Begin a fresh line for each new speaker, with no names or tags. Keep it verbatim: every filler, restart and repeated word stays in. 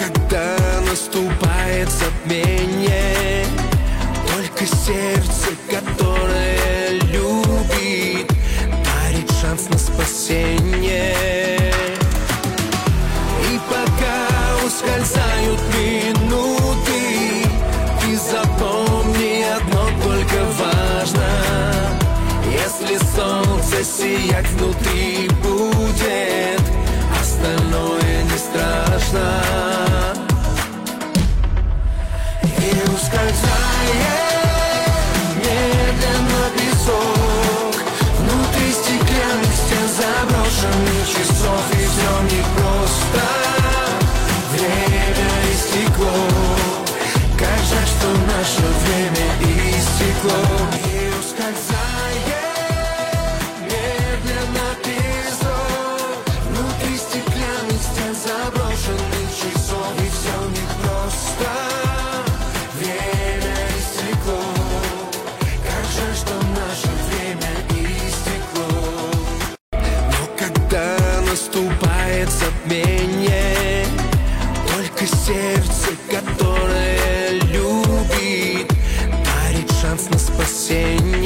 когда наступает затмение, только сердце, которое любит, дарит шанс на спасение. И пока ускользают минуты, ты запомни одно только важно: если солнце сиять внутри будет, остальное не страшно. И ускользает медленно песок внутри стеклянных стен заброшенных часов, и все непросто. Время истекло, как жаль, что наше время истекло. И ускользает медленно песок внутри стеклянных стен заброшенных часов, и все непросто. Время истекло, как жаль, что наше время истекло. Но когда наступает затмение, только сердце, которое любит, дарит шанс на спасение.